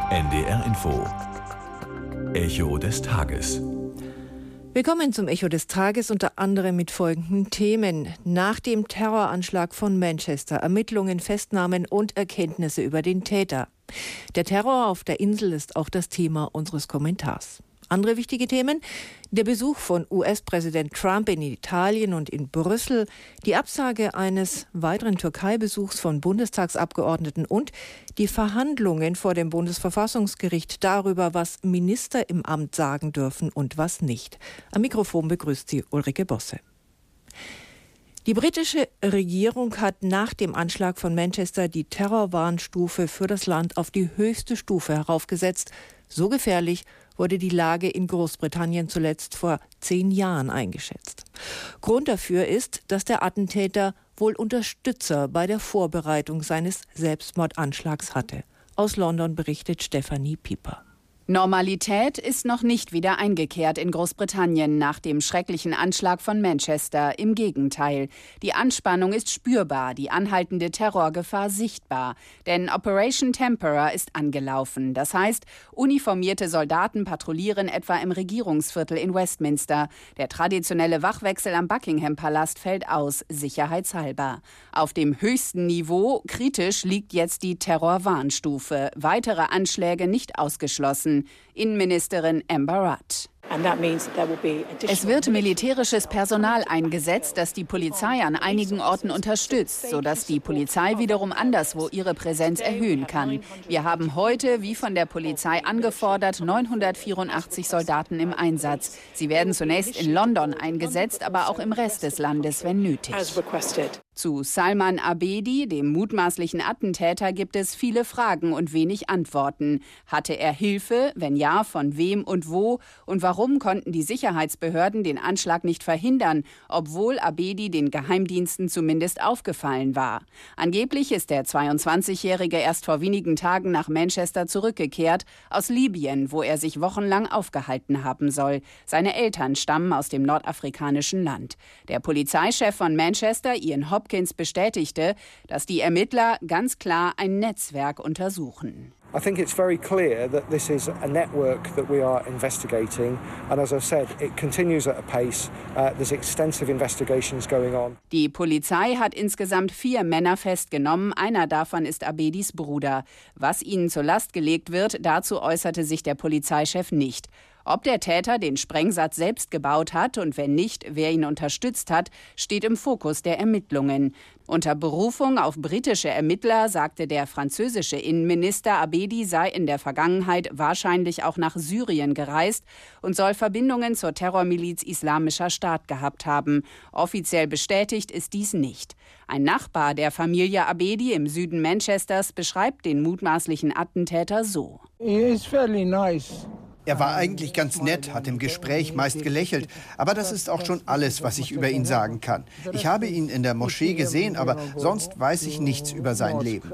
NDR Info. Echo des Tages. Willkommen zum Echo des Tages, unter anderem mit folgenden Themen. Nach dem Terroranschlag von Manchester, Ermittlungen, Festnahmen und Erkenntnisse über den Täter. Der Terror auf der Insel ist auch das Thema unseres Kommentars. Andere wichtige Themen: der Besuch von US-Präsident Trump in Italien und in Brüssel, die Absage eines weiteren Türkei-Besuchs von Bundestagsabgeordneten und die Verhandlungen vor dem Bundesverfassungsgericht darüber, was Minister im Amt sagen dürfen und was nicht. Am Mikrofon begrüßt sie Ulrike Bosse. Die britische Regierung hat nach dem Anschlag von Manchester die Terrorwarnstufe für das Land auf die höchste Stufe heraufgesetzt. So gefährlich wurde die Lage in Großbritannien zuletzt vor 10 Jahren eingeschätzt. Grund dafür ist, dass der Attentäter wohl Unterstützer bei der Vorbereitung seines Selbstmordanschlags hatte. Aus London berichtet Stefanie Pieper. Normalität ist noch nicht wieder eingekehrt in Großbritannien nach dem schrecklichen Anschlag von Manchester. Im Gegenteil. Die Anspannung ist spürbar, die anhaltende Terrorgefahr sichtbar. Denn Operation Tempera ist angelaufen. Das heißt, uniformierte Soldaten patrouillieren etwa im Regierungsviertel in Westminster. Der traditionelle Wachwechsel am Buckingham-Palast fällt aus, sicherheitshalber. Auf dem höchsten Niveau, kritisch, liegt jetzt die Terrorwarnstufe. Weitere Anschläge nicht ausgeschlossen. Innenministerin Amber Rudd. Es wird militärisches Personal eingesetzt, das die Polizei an einigen Orten unterstützt, sodass die Polizei wiederum anderswo ihre Präsenz erhöhen kann. Wir haben heute, wie von der Polizei angefordert, 984 Soldaten im Einsatz. Sie werden zunächst in London eingesetzt, aber auch im Rest des Landes, wenn nötig. Zu Salman Abedi, dem mutmaßlichen Attentäter, gibt es viele Fragen und wenig Antworten. Hatte er Hilfe? Wenn ja, von wem und wo? Und warum konnten die Sicherheitsbehörden den Anschlag nicht verhindern, obwohl Abedi den Geheimdiensten zumindest aufgefallen war? Angeblich ist der 22-Jährige erst vor wenigen Tagen nach Manchester zurückgekehrt, aus Libyen, wo er sich wochenlang aufgehalten haben soll. Seine Eltern stammen aus dem nordafrikanischen Land. Der Polizeichef von Manchester, Ian Hopkins, bestätigte, dass die Ermittler ganz klar ein Netzwerk untersuchen. I think it's very clear that this is a network that we are investigating, and as I said, it continues at a pace. There's extensive investigations going on. Die Polizei hat insgesamt 4 Männer festgenommen. Einer davon ist Abedis Bruder. Was ihnen zur Last gelegt wird, dazu äußerte sich der Polizeichef nicht. Ob der Täter den Sprengsatz selbst gebaut hat und wenn nicht, wer ihn unterstützt hat, steht im Fokus der Ermittlungen. Unter Berufung auf britische Ermittler sagte der französische Innenminister, Abedi sei in der Vergangenheit wahrscheinlich auch nach Syrien gereist und soll Verbindungen zur Terrormiliz Islamischer Staat gehabt haben. Offiziell bestätigt ist dies nicht. Ein Nachbar der Familie Abedi im Süden Manchesters beschreibt den mutmaßlichen Attentäter so. Er war eigentlich ganz nett, hat im Gespräch meist gelächelt. Aber das ist auch schon alles, was ich über ihn sagen kann. Ich habe ihn in der Moschee gesehen, aber sonst weiß ich nichts über sein Leben.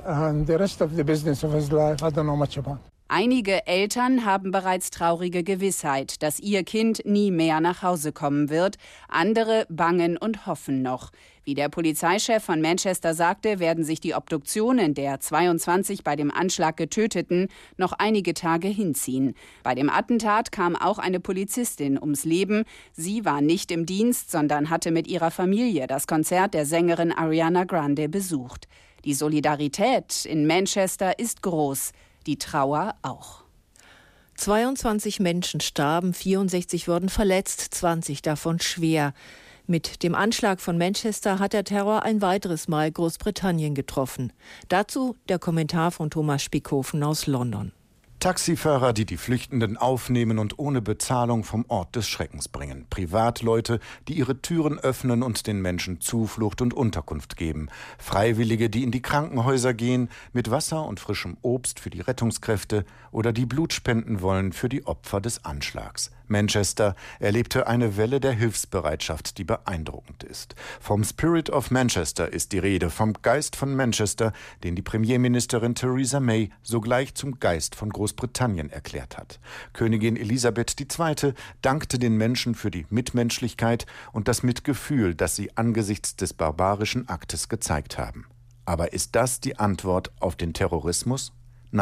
Einige Eltern haben bereits traurige Gewissheit, dass ihr Kind nie mehr nach Hause kommen wird. Andere bangen und hoffen noch. Wie der Polizeichef von Manchester sagte, werden sich die Obduktionen der 22 bei dem Anschlag Getöteten noch einige Tage hinziehen. Bei dem Attentat kam auch eine Polizistin ums Leben. Sie war nicht im Dienst, sondern hatte mit ihrer Familie das Konzert der Sängerin Ariana Grande besucht. Die Solidarität in Manchester ist groß. Die Trauer auch. 22 Menschen starben, 64 wurden verletzt, 20 davon schwer. Mit dem Anschlag von Manchester hat der Terror ein weiteres Mal Großbritannien getroffen. Dazu der Kommentar von Thomas Spiekhofen aus London. Taxifahrer, die die Flüchtenden aufnehmen und ohne Bezahlung vom Ort des Schreckens bringen. Privatleute, die ihre Türen öffnen und den Menschen Zuflucht und Unterkunft geben. Freiwillige, die in die Krankenhäuser gehen, mit Wasser und frischem Obst für die Rettungskräfte oder die Blut spenden wollen für die Opfer des Anschlags. Manchester erlebte eine Welle der Hilfsbereitschaft, die beeindruckend ist. Vom Spirit of Manchester ist die Rede, vom Geist von Manchester, den die Premierministerin Theresa May sogleich zum Geist von Großbritannien erklärt hat. Königin Elisabeth II. Dankte den Menschen für die Mitmenschlichkeit und das Mitgefühl, das sie angesichts des barbarischen Aktes gezeigt haben. Aber ist das die Antwort auf den Terrorismus? Nein,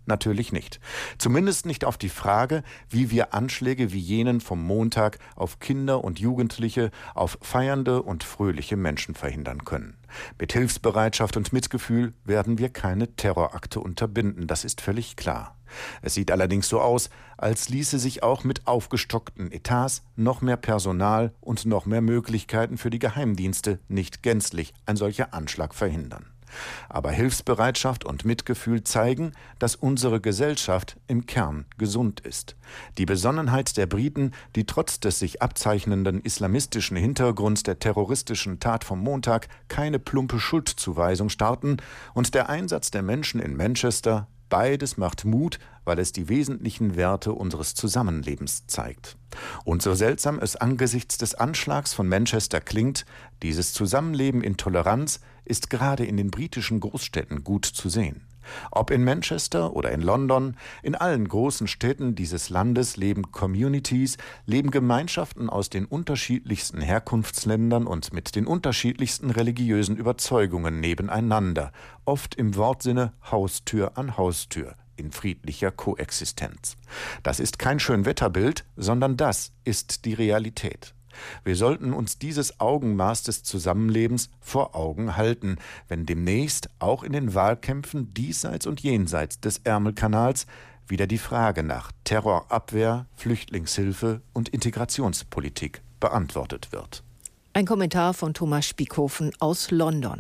Natürlich nicht. Zumindest nicht auf die Frage, wie wir Anschläge wie jenen vom Montag auf Kinder und Jugendliche, auf feiernde und fröhliche Menschen verhindern können. Mit Hilfsbereitschaft und Mitgefühl werden wir keine Terrorakte unterbinden, das ist völlig klar. Es sieht allerdings so aus, als ließe sich auch mit aufgestockten Etats, noch mehr Personal und noch mehr Möglichkeiten für die Geheimdienste nicht gänzlich ein solcher Anschlag verhindern. Aber Hilfsbereitschaft und Mitgefühl zeigen, dass unsere Gesellschaft im Kern gesund ist. Die Besonnenheit der Briten, die trotz des sich abzeichnenden islamistischen Hintergrunds der terroristischen Tat vom Montag keine plumpe Schuldzuweisung starten, und der Einsatz der Menschen in Manchester, beides macht Mut, weil es die wesentlichen Werte unseres Zusammenlebens zeigt. Und so seltsam es angesichts des Anschlags von Manchester klingt, dieses Zusammenleben in Toleranz ist gerade in den britischen Großstädten gut zu sehen. Ob in Manchester oder in London, in allen großen Städten dieses Landes leben Communities, leben Gemeinschaften aus den unterschiedlichsten Herkunftsländern und mit den unterschiedlichsten religiösen Überzeugungen nebeneinander, oft im Wortsinne Haustür an Haustür, in friedlicher Koexistenz. Das ist kein Schönwetterbild, sondern das ist die Realität. Wir sollten uns dieses Augenmaß des Zusammenlebens vor Augen halten, wenn demnächst auch in den Wahlkämpfen diesseits und jenseits des Ärmelkanals wieder die Frage nach Terrorabwehr, Flüchtlingshilfe und Integrationspolitik beantwortet wird. Ein Kommentar von Thomas Spiekhofen aus London.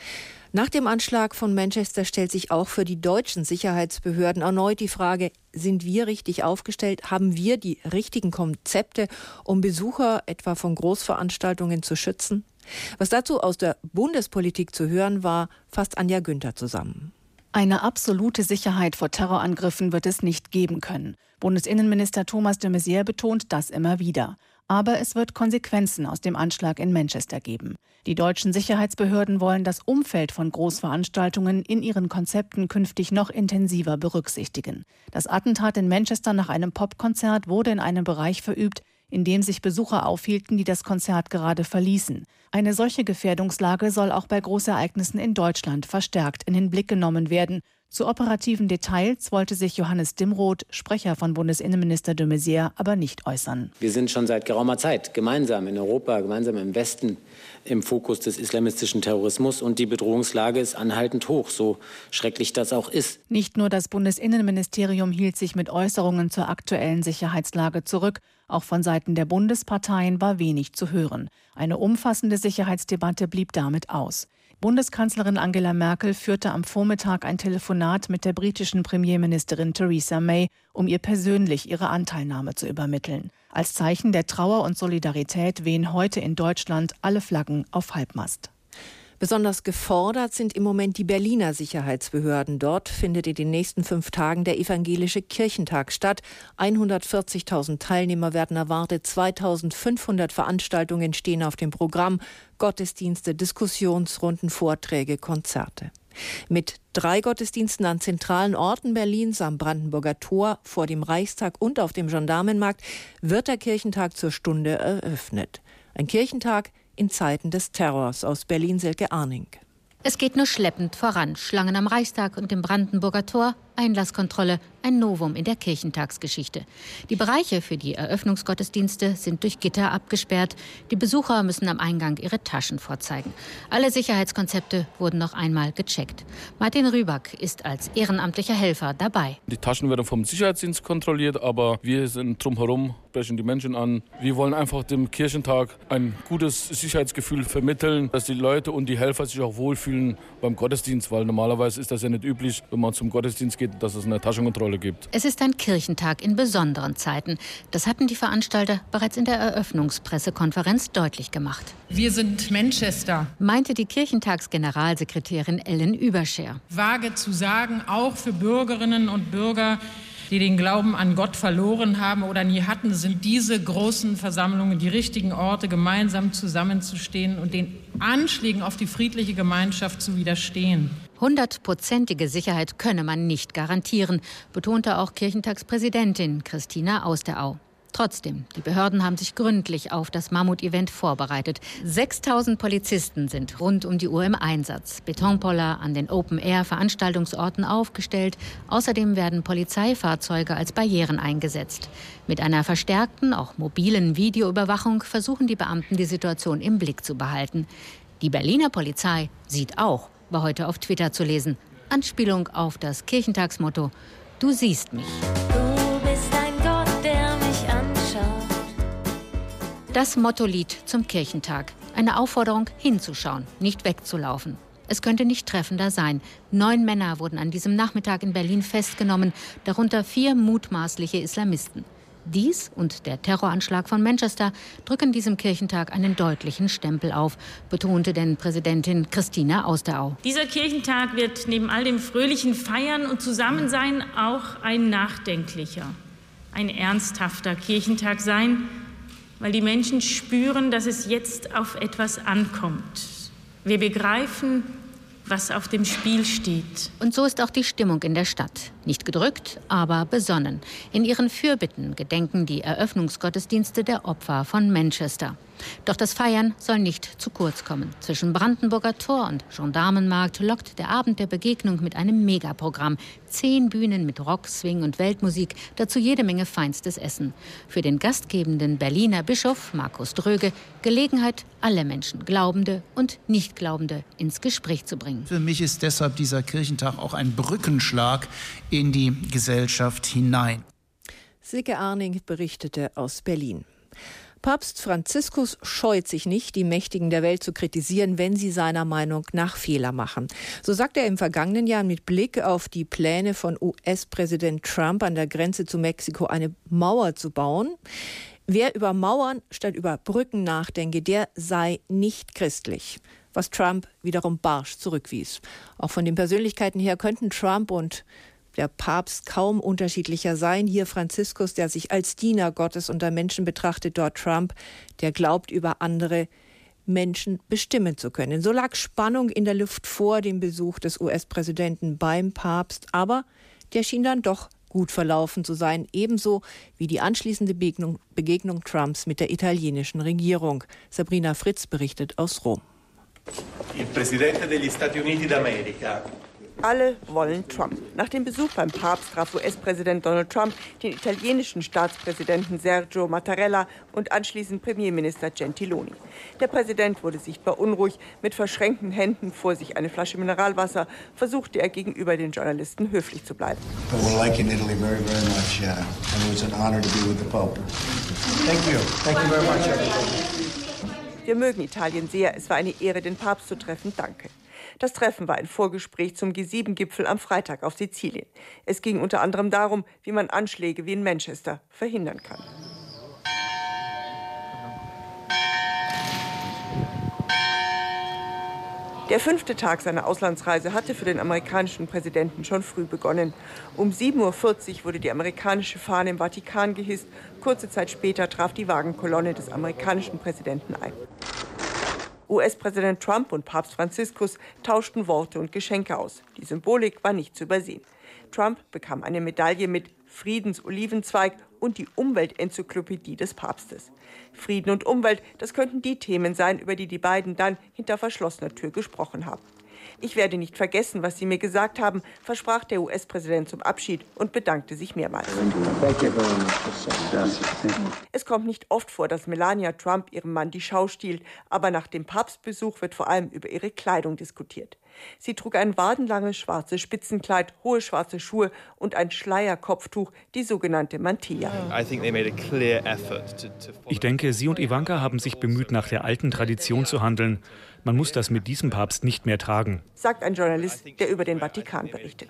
Nach dem Anschlag von Manchester stellt sich auch für die deutschen Sicherheitsbehörden erneut die Frage, sind wir richtig aufgestellt? Haben wir die richtigen Konzepte, um Besucher etwa von Großveranstaltungen zu schützen? Was dazu aus der Bundespolitik zu hören war, fasst Anja Günther zusammen. Eine absolute Sicherheit vor Terrorangriffen wird es nicht geben können. Bundesinnenminister Thomas de Maizière betont das immer wieder. Aber es wird Konsequenzen aus dem Anschlag in Manchester geben. Die deutschen Sicherheitsbehörden wollen das Umfeld von Großveranstaltungen in ihren Konzepten künftig noch intensiver berücksichtigen. Das Attentat in Manchester nach einem Popkonzert wurde in einem Bereich verübt, in dem sich Besucher aufhielten, die das Konzert gerade verließen. Eine solche Gefährdungslage soll auch bei Großereignissen in Deutschland verstärkt in den Blick genommen werden. Zu operativen Details wollte sich Johannes Dimroth, Sprecher von Bundesinnenminister de Maizière, aber nicht äußern. Wir sind schon seit geraumer Zeit gemeinsam in Europa, gemeinsam im Westen im Fokus des islamistischen Terrorismus, und die Bedrohungslage ist anhaltend hoch, so schrecklich das auch ist. Nicht nur das Bundesinnenministerium hielt sich mit Äußerungen zur aktuellen Sicherheitslage zurück, auch von Seiten der Bundesparteien war wenig zu hören. Eine umfassende Sicherheitsdebatte blieb damit aus. Bundeskanzlerin Angela Merkel führte am Vormittag ein Telefonat mit der britischen Premierministerin Theresa May, um ihr persönlich ihre Anteilnahme zu übermitteln. Als Zeichen der Trauer und Solidarität wehen heute in Deutschland alle Flaggen auf Halbmast. Besonders gefordert sind im Moment die Berliner Sicherheitsbehörden. Dort findet in den nächsten 5 Tagen der Evangelische Kirchentag statt. 140.000 Teilnehmer werden erwartet, 2.500 Veranstaltungen stehen auf dem Programm, Gottesdienste, Diskussionsrunden, Vorträge, Konzerte. Mit 3 Gottesdiensten an zentralen Orten Berlins, am Brandenburger Tor, vor dem Reichstag und auf dem Gendarmenmarkt wird der Kirchentag zur Stunde eröffnet. Ein Kirchentag in Zeiten des Terrors. Aus Berlin Silke Arning. Es geht nur schleppend voran. Schlangen am Reichstag und dem Brandenburger Tor, Einlasskontrolle, ein Novum in der Kirchentagsgeschichte. Die Bereiche für die Eröffnungsgottesdienste sind durch Gitter abgesperrt. Die Besucher müssen am Eingang ihre Taschen vorzeigen. Alle Sicherheitskonzepte wurden noch einmal gecheckt. Martin Rüback ist als ehrenamtlicher Helfer dabei. Die Taschen werden vom Sicherheitsdienst kontrolliert, aber wir sind drumherum, sprechen die Menschen an. Wir wollen einfach dem Kirchentag ein gutes Sicherheitsgefühl vermitteln, dass die Leute und die Helfer sich auch wohlfühlen beim Gottesdienst, weil normalerweise ist das ja nicht üblich, wenn man zum Gottesdienst geht, dass es eine Taschenkontrolle gibt. Es ist ein Kirchentag in besonderen Zeiten. Das hatten die Veranstalter bereits in der Eröffnungspressekonferenz deutlich gemacht. Wir sind Manchester, meinte die Kirchentagsgeneralsekretärin Ellen Überscher. Vage zu sagen, auch für Bürgerinnen und Bürger, die den Glauben an Gott verloren haben oder nie hatten, sind diese großen Versammlungen die richtigen Orte, gemeinsam zusammenzustehen und den Anschlägen auf die friedliche Gemeinschaft zu widerstehen. 100%ige Sicherheit könne man nicht garantieren, betonte auch Kirchentagspräsidentin Christina Austerau. Trotzdem, die Behörden haben sich gründlich auf das Mammut-Event vorbereitet. 6.000 Polizisten sind rund um die Uhr im Einsatz. Betonpoller an den Open-Air-Veranstaltungsorten aufgestellt. Außerdem werden Polizeifahrzeuge als Barrieren eingesetzt. Mit einer verstärkten, auch mobilen Videoüberwachung versuchen die Beamten, die Situation im Blick zu behalten. Die Berliner Polizei sieht auch, war heute auf Twitter zu lesen. Anspielung auf das Kirchentagsmotto: Du siehst mich. Du bist ein Gott, der mich anschaut. Das Mottolied zum Kirchentag. Eine Aufforderung, hinzuschauen, nicht wegzulaufen. Es könnte nicht treffender sein. 9 Männer wurden an diesem Nachmittag in Berlin festgenommen, darunter 4 mutmaßliche Islamisten. Dies und der Terroranschlag von Manchester drücken diesem Kirchentag einen deutlichen Stempel auf, betonte denn Präsidentin Christina Austerau. Dieser Kirchentag wird neben all dem fröhlichen Feiern und Zusammensein auch ein nachdenklicher, ein ernsthafter Kirchentag sein, weil die Menschen spüren, dass es jetzt auf etwas ankommt. Wir begreifen, was auf dem Spiel steht. Und so ist auch die Stimmung in der Stadt. Nicht gedrückt, aber besonnen. In ihren Fürbitten gedenken die Eröffnungsgottesdienste der Opfer von Manchester. Doch das Feiern soll nicht zu kurz kommen. Zwischen Brandenburger Tor und Gendarmenmarkt lockt der Abend der Begegnung mit einem Megaprogramm. 10 Bühnen mit Rock, Swing und Weltmusik, dazu jede Menge feinstes Essen. Für den gastgebenden Berliner Bischof Markus Dröge Gelegenheit, alle Menschen, Glaubende und Nichtglaubende, ins Gespräch zu bringen. Für mich ist deshalb dieser Kirchentag auch ein Brückenschlag in die Gesellschaft hinein. Silke Arning berichtete aus Berlin. Papst Franziskus scheut sich nicht, die Mächtigen der Welt zu kritisieren, wenn sie seiner Meinung nach Fehler machen. So sagt er im vergangenen Jahr mit Blick auf die Pläne von US-Präsident Trump an der Grenze zu Mexiko eine Mauer zu bauen. Wer über Mauern statt über Brücken nachdenke, der sei nicht christlich. Was Trump wiederum barsch zurückwies. Auch von den Persönlichkeiten her könnten Trump und der Papst kaum unterschiedlicher sein. Hier Franziskus, der sich als Diener Gottes unter Menschen betrachtet, dort Trump, der glaubt, über andere Menschen bestimmen zu können. So lag Spannung in der Luft vor dem Besuch des US-Präsidenten beim Papst, aber der schien dann doch gut verlaufen zu sein, ebenso wie die anschließende Begegnung Trumps mit der italienischen Regierung. Sabrina Fritz berichtet aus Rom. Il Presidente degli Stati Uniti d'America. Alle wollen Trump. Nach dem Besuch beim Papst traf US-Präsident Donald Trump den italienischen Staatspräsidenten Sergio Mattarella und anschließend Premierminister Gentiloni. Der Präsident wurde sichtbar unruhig. Mit verschränkten Händen vor sich eine Flasche Mineralwasser versuchte er gegenüber den Journalisten höflich zu bleiben. Wir mögen Italien sehr. Es war eine Ehre, den Papst zu treffen. Danke. Das Treffen war ein Vorgespräch zum G7-Gipfel am Freitag auf Sizilien. Es ging unter anderem darum, wie man Anschläge wie in Manchester verhindern kann. Der 5. Tag seiner Auslandsreise hatte für den amerikanischen Präsidenten schon früh begonnen. Um 7:40 Uhr wurde die amerikanische Fahne im Vatikan gehisst. Kurze Zeit später traf die Wagenkolonne des amerikanischen Präsidenten ein. US-Präsident Trump und Papst Franziskus tauschten Worte und Geschenke aus. Die Symbolik war nicht zu übersehen. Trump bekam eine Medaille mit Friedensolivenzweig und die Umweltenzyklopädie des Papstes. Frieden und Umwelt, das könnten die Themen sein, über die die beiden dann hinter verschlossener Tür gesprochen haben. Ich werde nicht vergessen, was Sie mir gesagt haben, versprach der US-Präsident zum Abschied und bedankte sich mehrmals. Es kommt nicht oft vor, dass Melania Trump ihrem Mann die Schau stiehlt, aber nach dem Papstbesuch wird vor allem über ihre Kleidung diskutiert. Sie trug ein wadenlanges schwarzes Spitzenkleid, hohe schwarze Schuhe und ein Schleierkopftuch, die sogenannte Mantilla. Ich denke, sie und Ivanka haben sich bemüht, nach der alten Tradition zu handeln. Man muss das mit diesem Papst nicht mehr tragen, sagt ein Journalist, der über den Vatikan berichtet.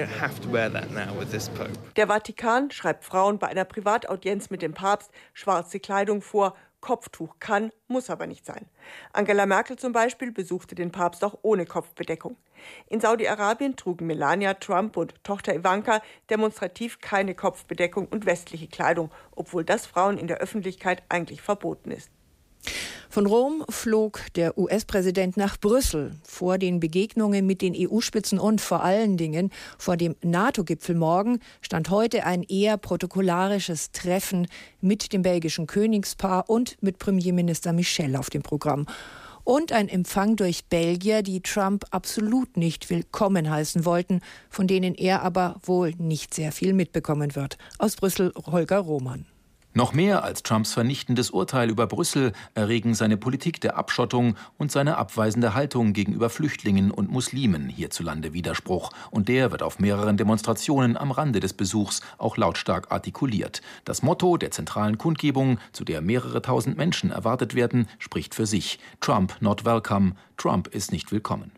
Der Vatikan schreibt Frauen bei einer Privataudienz mit dem Papst schwarze Kleidung vor. Kopftuch kann, muss aber nicht sein. Angela Merkel zum Beispiel besuchte den Papst auch ohne Kopfbedeckung. In Saudi-Arabien trugen Melania Trump und Tochter Ivanka demonstrativ keine Kopfbedeckung und westliche Kleidung, obwohl das Frauen in der Öffentlichkeit eigentlich verboten ist. Von Rom flog der US-Präsident nach Brüssel. Vor den Begegnungen mit den EU-Spitzen und vor allen Dingen vor dem NATO-Gipfel morgen stand heute ein eher protokollarisches Treffen mit dem belgischen Königspaar und mit Premierminister Michel auf dem Programm. Und ein Empfang durch Belgier, die Trump absolut nicht willkommen heißen wollten, von denen er aber wohl nicht sehr viel mitbekommen wird. Aus Brüssel Holger Roman. Noch mehr als Trumps vernichtendes Urteil über Brüssel erregen seine Politik der Abschottung und seine abweisende Haltung gegenüber Flüchtlingen und Muslimen hierzulande Widerspruch. Und der wird auf mehreren Demonstrationen am Rande des Besuchs auch lautstark artikuliert. Das Motto der zentralen Kundgebung, zu der mehrere tausend Menschen erwartet werden, spricht für sich. Trump not welcome. Trump ist nicht willkommen.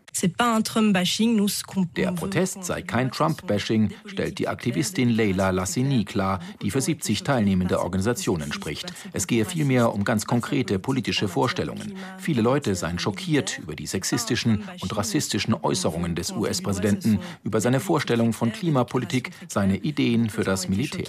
Der Protest sei kein Trump-Bashing, stellt die Aktivistin Leila Lassini klar, die für 70 teilnehmende Organisationen spricht. Es gehe vielmehr um ganz konkrete politische Vorstellungen. Viele Leute seien schockiert über die sexistischen und rassistischen Äußerungen des US-Präsidenten, über seine Vorstellung von Klimapolitik, seine Ideen für das Militär.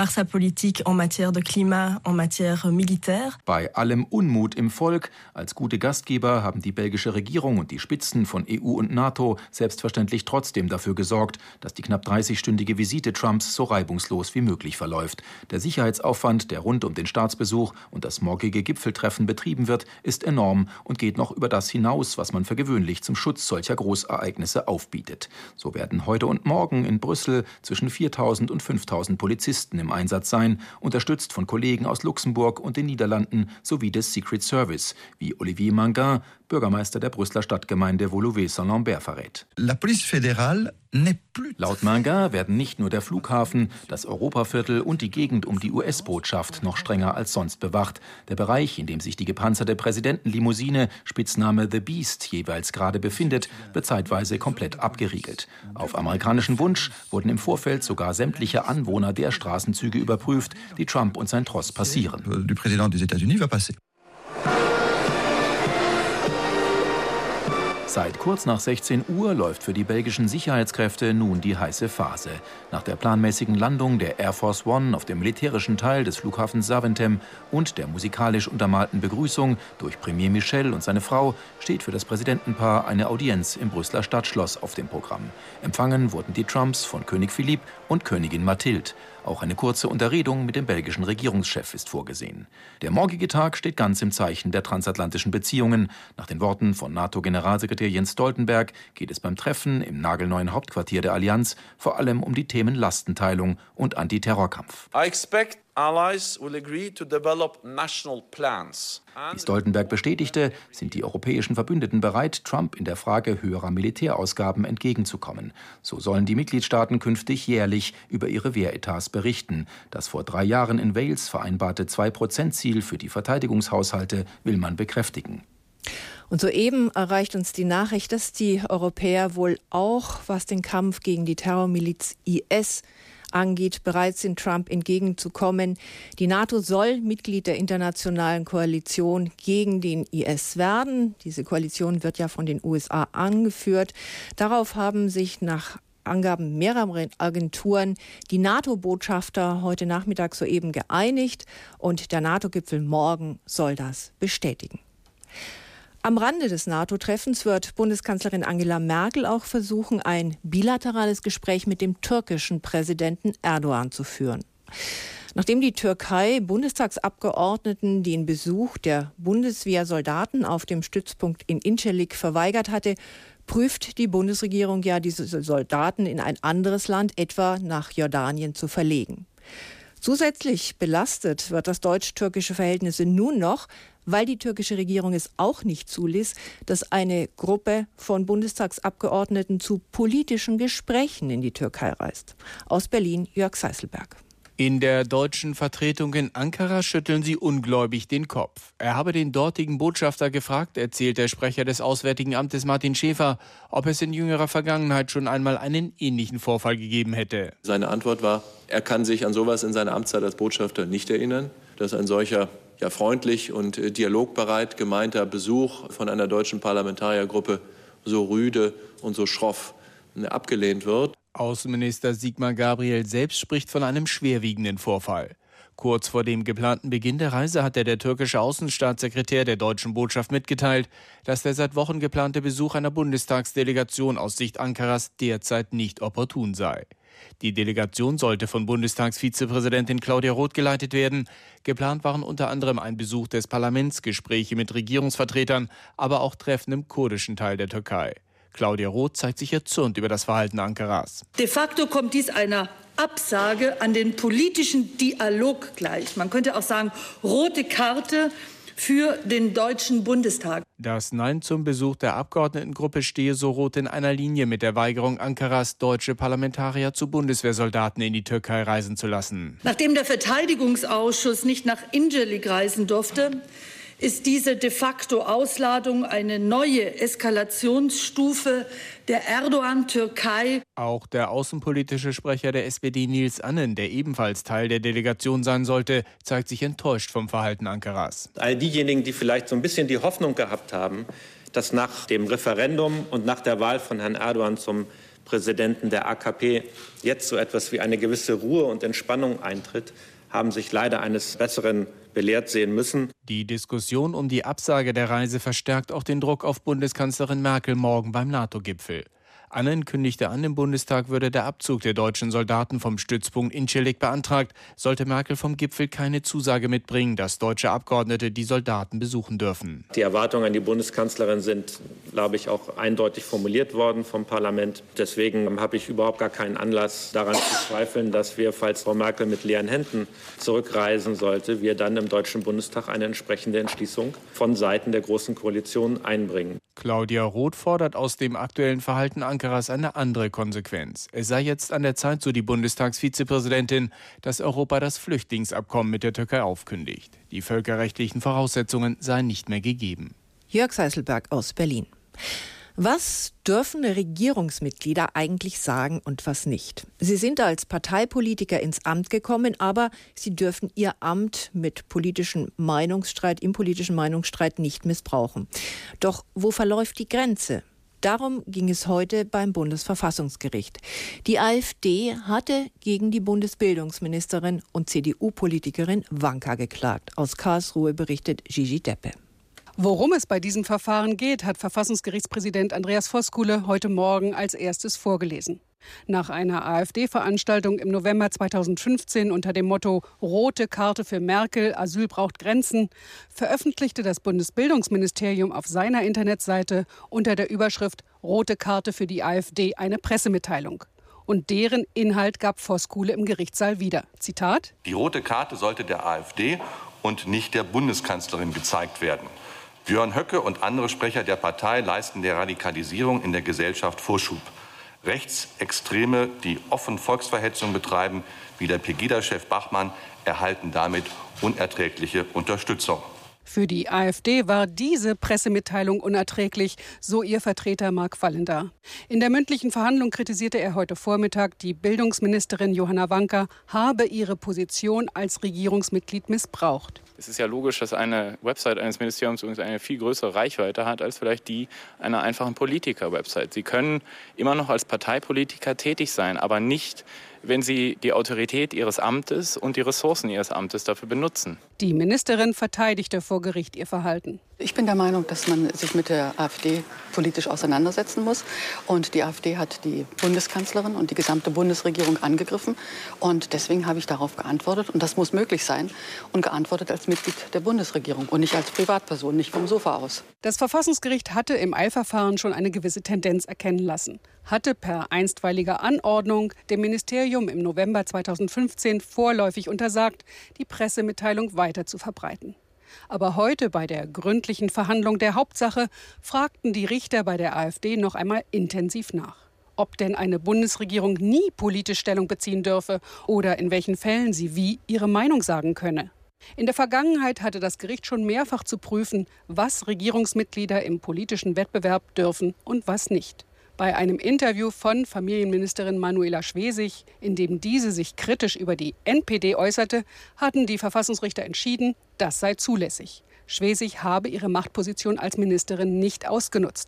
Bei allem Unmut im Volk, als gute Gastgeber haben die belgische Regierung und die Spitzen von EU und NATO selbstverständlich trotzdem dafür gesorgt, dass die knapp 30-stündige Visite Trumps so reibungslos wie möglich verläuft. Der Sicherheitsaufwand, der rund um den Staatsbesuch und das morgige Gipfeltreffen betrieben wird, ist enorm und geht noch über das hinaus, was man für gewöhnlich zum Schutz solcher Großereignisse aufbietet. So werden heute und morgen in Brüssel zwischen 4.000 und 5.000 Polizisten im Einsatz sein, unterstützt von Kollegen aus Luxemburg und den Niederlanden sowie des Secret Service, wie Olivier Mangin, Bürgermeister der Brüsseler Stadtgemeinde Woluwe-Saint-Lambert, verrät. Laut Mangin werden nicht nur der Flughafen, das Europaviertel und die Gegend um die US-Botschaft noch strenger als sonst bewacht. Der Bereich, in dem sich die gepanzerte Präsidentenlimousine, Spitzname The Beast, jeweils gerade befindet, wird zeitweise komplett abgeriegelt. Auf amerikanischen Wunsch wurden im Vorfeld sogar sämtliche Anwohner der Straßenzüge überprüft, die Trump und sein Tross passieren. Seit kurz nach 16 Uhr läuft für die belgischen Sicherheitskräfte nun die heiße Phase. Nach der planmäßigen Landung der Air Force One auf dem militärischen Teil des Flughafens Zaventem und der musikalisch untermalten Begrüßung durch Premier Michel und seine Frau steht für das Präsidentenpaar eine Audienz im Brüsseler Stadtschloss auf dem Programm. Empfangen wurden die Trumps von König Philippe und Königin Mathilde. Auch eine kurze Unterredung mit dem belgischen Regierungschef ist vorgesehen. Der morgige Tag steht ganz im Zeichen der transatlantischen Beziehungen. Nach den Worten von NATO-Generalsekretär Jens Stoltenberg geht es beim Treffen im nagelneuen Hauptquartier der Allianz vor allem um die Themen Lastenteilung und Antiterrorkampf. Wie Stoltenberg bestätigte, sind die europäischen Verbündeten bereit, Trump in der Frage höherer Militärausgaben entgegenzukommen. So sollen die Mitgliedstaaten künftig jährlich über ihre Wehretats berichten. Das vor 3 Jahren in Wales vereinbarte 2%-Ziel für die Verteidigungshaushalte will man bekräftigen. Und soeben erreicht uns die Nachricht, dass die Europäer wohl auch, was den Kampf gegen die Terrormiliz IS angeht, bereit sind, Trump entgegenzukommen. Die NATO soll Mitglied der internationalen Koalition gegen den IS werden. Diese Koalition wird ja von den USA angeführt. Darauf haben sich nach Angaben mehrerer Agenturen die NATO-Botschafter heute Nachmittag soeben geeinigt und der NATO-Gipfel morgen soll das bestätigen. Am Rande des NATO-Treffens wird Bundeskanzlerin Angela Merkel auch versuchen, ein bilaterales Gespräch mit dem türkischen Präsidenten Erdogan zu führen. Nachdem die Türkei Bundestagsabgeordneten den Besuch der Bundeswehrsoldaten auf dem Stützpunkt in Incirlik verweigert hatte, prüft die Bundesregierung ja, diese Soldaten in ein anderes Land, etwa nach Jordanien, zu verlegen. Zusätzlich belastet wird das deutsch-türkische Verhältnis nun noch, weil die türkische Regierung es auch nicht zuließ, dass eine Gruppe von Bundestagsabgeordneten zu politischen Gesprächen in die Türkei reist. Aus Berlin Jörg Seißelberg. In der deutschen Vertretung in Ankara schütteln sie ungläubig den Kopf. Er habe den dortigen Botschafter gefragt, erzählt der Sprecher des Auswärtigen Amtes Martin Schäfer, ob es in jüngerer Vergangenheit schon einmal einen ähnlichen Vorfall gegeben hätte. Seine Antwort war, er kann sich an sowas in seiner Amtszeit als Botschafter nicht erinnern, dass ein solcher freundlich und dialogbereit gemeinter Besuch von einer deutschen Parlamentariergruppe so rüde und so schroff abgelehnt wird. Außenminister Sigmar Gabriel selbst spricht von einem schwerwiegenden Vorfall. Kurz vor dem geplanten Beginn der Reise hatte der türkische Außenstaatssekretär der deutschen Botschaft mitgeteilt, dass der seit Wochen geplante Besuch einer Bundestagsdelegation aus Sicht Ankaras derzeit nicht opportun sei. Die Delegation sollte von Bundestagsvizepräsidentin Claudia Roth geleitet werden. Geplant waren unter anderem ein Besuch des Parlaments, Gespräche mit Regierungsvertretern, aber auch Treffen im kurdischen Teil der Türkei. Claudia Roth zeigt sich erzürnt über das Verhalten Ankaras. De facto kommt dies einer Absage an den politischen Dialog gleich. Man könnte auch sagen, rote Karte für den Deutschen Bundestag. Das Nein zum Besuch der Abgeordnetengruppe stehe, so Roth, in einer Linie mit der Weigerung Ankaras, deutsche Parlamentarier zu Bundeswehrsoldaten in die Türkei reisen zu lassen. Nachdem der Verteidigungsausschuss nicht nach Incirlik reisen durfte, ist diese de facto Ausladung eine neue Eskalationsstufe der Erdogan-Türkei. Auch der außenpolitische Sprecher der SPD Nils Annen, der ebenfalls Teil der Delegation sein sollte, zeigt sich enttäuscht vom Verhalten Ankaras. All diejenigen, die vielleicht so ein bisschen die Hoffnung gehabt haben, dass nach dem Referendum und nach der Wahl von Herrn Erdogan zum Präsidenten der AKP jetzt so etwas wie eine gewisse Ruhe und Entspannung eintritt, haben sich leider eines Besseren belehrt sehen müssen. Die Diskussion um die Absage der Reise verstärkt auch den Druck auf Bundeskanzlerin Merkel morgen beim NATO-Gipfel. Annen kündigte an, im Bundestag würde der Abzug der deutschen Soldaten vom Stützpunkt Incirlik beantragt, sollte Merkel vom Gipfel keine Zusage mitbringen, dass deutsche Abgeordnete die Soldaten besuchen dürfen. Die Erwartungen an die Bundeskanzlerin sind, glaube ich, auch eindeutig formuliert worden vom Parlament. Deswegen habe ich überhaupt gar keinen Anlass daran zu zweifeln, dass wir, falls Frau Merkel mit leeren Händen zurückreisen sollte, wir dann im Deutschen Bundestag eine entsprechende Entschließung von Seiten der Großen Koalition einbringen. Claudia Roth fordert aus dem aktuellen Verhalten Ankaras eine andere Konsequenz. Es sei jetzt an der Zeit, so die Bundestagsvizepräsidentin, dass Europa das Flüchtlingsabkommen mit der Türkei aufkündigt. Die völkerrechtlichen Voraussetzungen seien nicht mehr gegeben. Jörg Seiselberg aus Berlin. Was dürfen Regierungsmitglieder eigentlich sagen und was nicht? Sie sind als Parteipolitiker ins Amt gekommen, aber sie dürfen ihr Amt im politischen Meinungsstreit nicht missbrauchen. Doch wo verläuft die Grenze? Darum ging es heute beim Bundesverfassungsgericht. Die AfD hatte gegen die Bundesbildungsministerin und CDU-Politikerin Wanka geklagt. Aus Karlsruhe berichtet Gigi Deppe. Worum es bei diesem Verfahren geht, hat Verfassungsgerichtspräsident Andreas Voskuhle heute Morgen als erstes vorgelesen. Nach einer AfD-Veranstaltung im November 2015 unter dem Motto »Rote Karte für Merkel, Asyl braucht Grenzen« veröffentlichte das Bundesbildungsministerium auf seiner Internetseite unter der Überschrift »Rote Karte für die AfD« eine Pressemitteilung. Und deren Inhalt gab Voskuhle im Gerichtssaal wieder. Zitat: Die rote Karte sollte der AfD und nicht der Bundeskanzlerin gezeigt werden. Björn Höcke und andere Sprecher der Partei leisten der Radikalisierung in der Gesellschaft Vorschub. Rechtsextreme, die offen Volksverhetzung betreiben, wie der Pegida-Chef Bachmann, erhalten damit unerträgliche Unterstützung. Für die AfD war diese Pressemitteilung unerträglich, so ihr Vertreter Mark Wallender. In der mündlichen Verhandlung kritisierte er heute Vormittag, die Bildungsministerin Johanna Wanka habe ihre Position als Regierungsmitglied missbraucht. Es ist ja logisch, dass eine Website eines Ministeriums eine viel größere Reichweite hat als vielleicht die einer einfachen Politiker-Website. Sie können immer noch als Parteipolitiker tätig sein, aber nicht, wenn Sie die Autorität Ihres Amtes und die Ressourcen Ihres Amtes dafür benutzen. Die Ministerin verteidigte vor Gericht ihr Verhalten. Ich bin der Meinung, dass man sich mit der AfD politisch auseinandersetzen muss. Und die AfD hat die Bundeskanzlerin und die gesamte Bundesregierung angegriffen. Und deswegen habe ich darauf geantwortet. Und das muss möglich sein. Und geantwortet als Mitglied der Bundesregierung und nicht als Privatperson, nicht vom Sofa aus. Das Verfassungsgericht hatte im Eilverfahren schon eine gewisse Tendenz erkennen lassen. Hatte per einstweiliger Anordnung dem Ministerium im November 2015 vorläufig untersagt, die Pressemitteilung weiter zu verbreiten. Aber heute bei der gründlichen Verhandlung der Hauptsache fragten die Richter bei der AfD noch einmal intensiv nach. Ob denn eine Bundesregierung nie politisch Stellung beziehen dürfe oder in welchen Fällen sie wie ihre Meinung sagen könne. In der Vergangenheit hatte das Gericht schon mehrfach zu prüfen, was Regierungsmitglieder im politischen Wettbewerb dürfen und was nicht. Bei einem Interview von Familienministerin Manuela Schwesig, in dem diese sich kritisch über die NPD äußerte, hatten die Verfassungsrichter entschieden, das sei zulässig. Schwesig habe ihre Machtposition als Ministerin nicht ausgenutzt.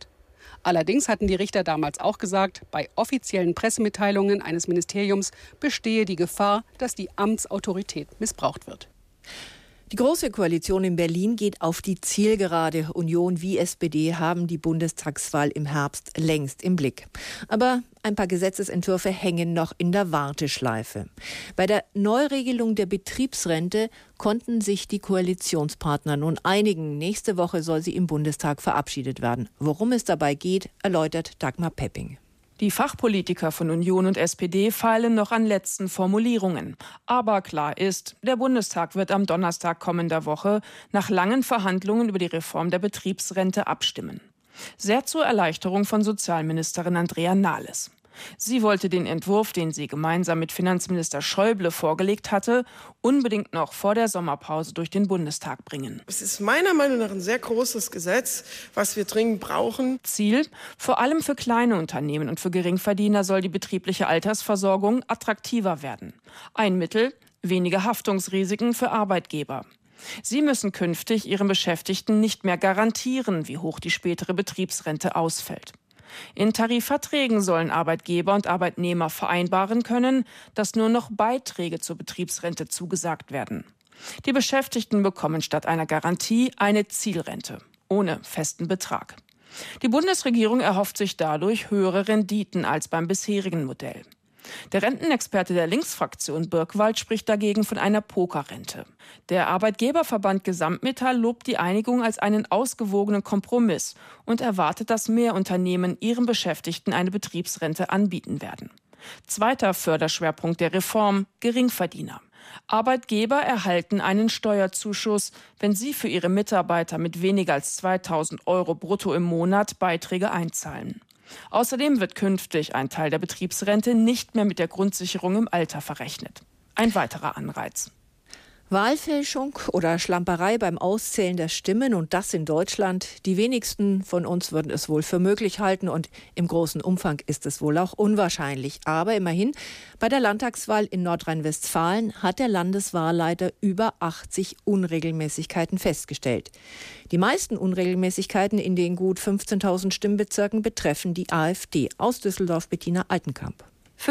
Allerdings hatten die Richter damals auch gesagt, bei offiziellen Pressemitteilungen eines Ministeriums bestehe die Gefahr, dass die Amtsautorität missbraucht wird. Die Große Koalition in Berlin geht auf die Zielgerade. Union wie SPD haben die Bundestagswahl im Herbst längst im Blick. Aber ein paar Gesetzesentwürfe hängen noch in der Warteschleife. Bei der Neuregelung der Betriebsrente konnten sich die Koalitionspartner nun einigen. Nächste Woche soll sie im Bundestag verabschiedet werden. Worum es dabei geht, erläutert Dagmar Pepping. Die Fachpolitiker von Union und SPD feilen noch an letzten Formulierungen. Aber klar ist, der Bundestag wird am Donnerstag kommender Woche nach langen Verhandlungen über die Reform der Betriebsrente abstimmen. Sehr zur Erleichterung von Sozialministerin Andrea Nahles. Sie wollte den Entwurf, den sie gemeinsam mit Finanzminister Schäuble vorgelegt hatte, unbedingt noch vor der Sommerpause durch den Bundestag bringen. Es ist meiner Meinung nach ein sehr großes Gesetz, was wir dringend brauchen. Ziel: Vor allem für kleine Unternehmen und für Geringverdiener soll die betriebliche Altersversorgung attraktiver werden. Ein Mittel: weniger Haftungsrisiken für Arbeitgeber. Sie müssen künftig ihren Beschäftigten nicht mehr garantieren, wie hoch die spätere Betriebsrente ausfällt. In Tarifverträgen sollen Arbeitgeber und Arbeitnehmer vereinbaren können, dass nur noch Beiträge zur Betriebsrente zugesagt werden. Die Beschäftigten bekommen statt einer Garantie eine Zielrente, ohne festen Betrag. Die Bundesregierung erhofft sich dadurch höhere Renditen als beim bisherigen Modell. Der Rentenexperte der Linksfraktion Birkwald spricht dagegen von einer Pokerrente. Der Arbeitgeberverband Gesamtmetall lobt die Einigung als einen ausgewogenen Kompromiss und erwartet, dass mehr Unternehmen ihren Beschäftigten eine Betriebsrente anbieten werden. Zweiter Förderschwerpunkt der Reform: Geringverdiener. Arbeitgeber erhalten einen Steuerzuschuss, wenn sie für ihre Mitarbeiter mit weniger als 2.000 € brutto im Monat Beiträge einzahlen. Außerdem wird künftig ein Teil der Betriebsrente nicht mehr mit der Grundsicherung im Alter verrechnet. Ein weiterer Anreiz. Wahlfälschung oder Schlamperei beim Auszählen der Stimmen, und das in Deutschland. Die wenigsten von uns würden es wohl für möglich halten, und im großen Umfang ist es wohl auch unwahrscheinlich. Aber immerhin, bei der Landtagswahl in Nordrhein-Westfalen hat der Landeswahlleiter über 80 Unregelmäßigkeiten festgestellt. Die meisten Unregelmäßigkeiten in den gut 15.000 Stimmbezirken betreffen die AfD. Aus Düsseldorf Bettina Altenkamp.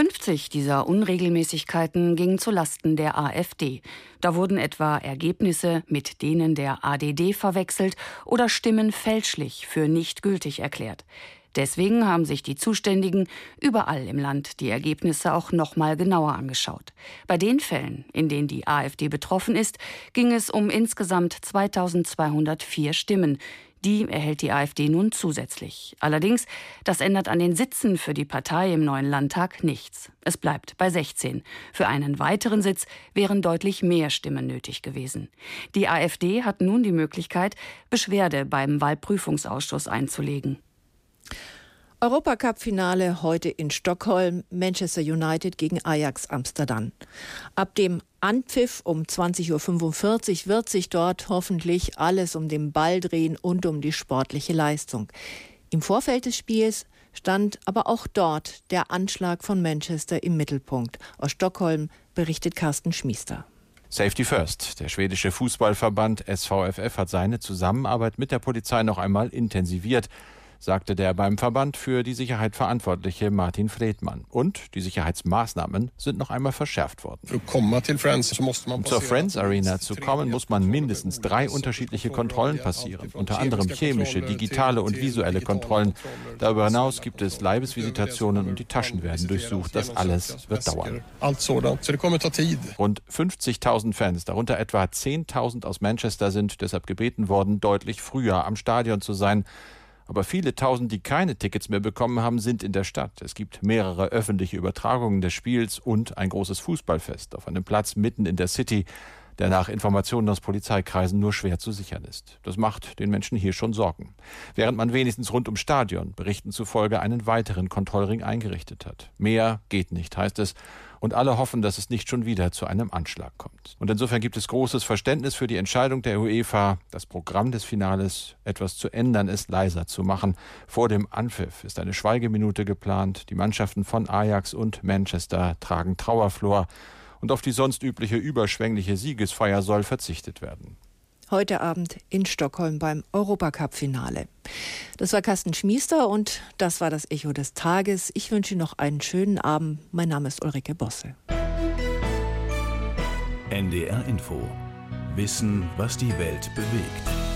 50 dieser Unregelmäßigkeiten gingen zulasten der AfD. Da wurden etwa Ergebnisse mit denen der ADD verwechselt oder Stimmen fälschlich für nicht gültig erklärt. Deswegen haben sich die Zuständigen überall im Land die Ergebnisse auch noch mal genauer angeschaut. Bei den Fällen, in denen die AfD betroffen ist, ging es um insgesamt 2.204 Stimmen. Die erhält die AfD nun zusätzlich. Allerdings, das ändert an den Sitzen für die Partei im neuen Landtag nichts. Es bleibt bei 16. Für einen weiteren Sitz wären deutlich mehr Stimmen nötig gewesen. Die AfD hat nun die Möglichkeit, Beschwerde beim Wahlprüfungsausschuss einzulegen. Europacup-Finale heute in Stockholm, Manchester United gegen Ajax Amsterdam. Ab dem Anpfiff um 20.45 Uhr wird sich dort hoffentlich alles um den Ball drehen und um die sportliche Leistung. Im Vorfeld des Spiels stand aber auch dort der Anschlag von Manchester im Mittelpunkt. Aus Stockholm berichtet Carsten Schmiester. Safety First. Der schwedische Fußballverband SVFF hat seine Zusammenarbeit mit der Polizei noch einmal intensiviert, sagte der beim Verband für die Sicherheit Verantwortliche Martin Fredman. Und die Sicherheitsmaßnahmen sind noch einmal verschärft worden. Um zur Friends Arena zu kommen, muss man mindestens 3 unterschiedliche Kontrollen passieren. Unter anderem chemische, digitale und visuelle Kontrollen. Darüber hinaus gibt es Leibesvisitationen und die Taschen werden durchsucht. Das alles wird dauern. Rund 50.000 Fans, darunter etwa 10.000 aus Manchester, sind deshalb gebeten worden, deutlich früher am Stadion zu sein. Aber viele Tausend, die keine Tickets mehr bekommen haben, sind in der Stadt. Es gibt mehrere öffentliche Übertragungen des Spiels und ein großes Fußballfest auf einem Platz mitten in der City, der nach Informationen aus Polizeikreisen nur schwer zu sichern ist. Das macht den Menschen hier schon Sorgen. Während man wenigstens rund ums Stadion, Berichten zufolge, einen weiteren Kontrollring eingerichtet hat. Mehr geht nicht, heißt es. Und alle hoffen, dass es nicht schon wieder zu einem Anschlag kommt. Und insofern gibt es großes Verständnis für die Entscheidung der UEFA, das Programm des Finales etwas zu ändern, es leiser zu machen. Vor dem Anpfiff ist eine Schweigeminute geplant. Die Mannschaften von Ajax und Manchester tragen Trauerflor. Und auf die sonst übliche überschwängliche Siegesfeier soll verzichtet werden. Heute Abend in Stockholm beim Europacup-Finale. Das war Carsten Schmiester und das war das Echo des Tages. Ich wünsche Ihnen noch einen schönen Abend. Mein Name ist Ulrike Bosse. NDR Info. Wissen, was die Welt bewegt.